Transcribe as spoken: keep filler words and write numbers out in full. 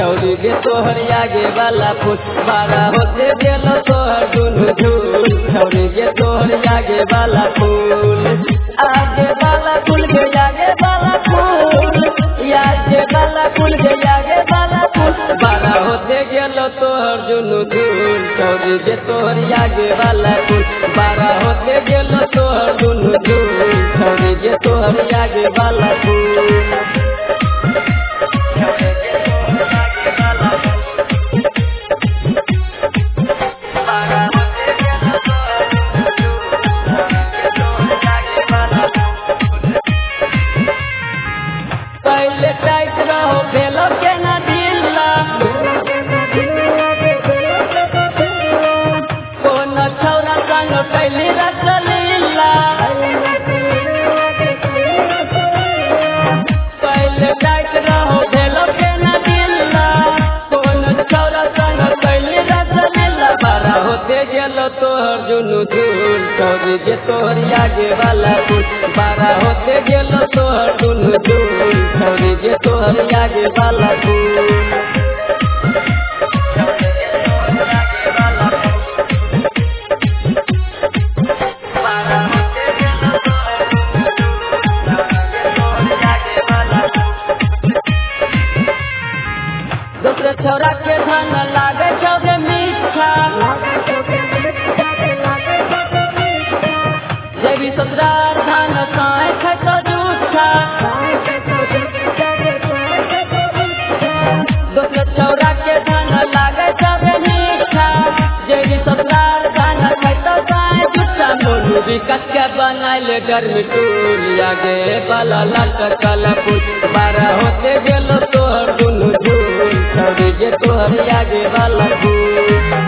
छौरी गे तोहर आगे वाला फूल बारा होते गेलो तोहर दुनु झूल छौरी गे तोहर आगे वाला फूल आगे वाला फूल गे आगे वाला फूल आगे वाला फूल गे आगे वाला फूल बारा होते गेलो तोहर दुनु झूल छौरी गे तोहर आगे वाला फूल बारा होते गेलो तोहर दुनु झूल छौरी गे तोहर आगे वाला फूल पहले टाइट रहो भेलो के ना दिला कोन छौरा संग कैली रसलीला पहले टाइट रहो भेलो के ना दिला कोन छौरा संग कैली रसलीला बारा होते गेलो तोहर जुनू झूल छौरी गे तोहर आगे वाला फूल बारा होते गेलो तोहर जुनू झूल छौरी गे तोहर आगे वाला फूल दूसरे छौरा के धन लागे छौरे मीठा जबी ससुरार धान साए खतो जूठा दूसरे छौरा के धान लागे छौरे मीठा जबी ससुरार धान खतो साए जूठा मोनू विकास के बनाइले गर्मी टूल आगे वाला लटकल फूल बारा होते गेलो तोहर दुनु झूल छौरी गे तोहर आगे वाला फूल।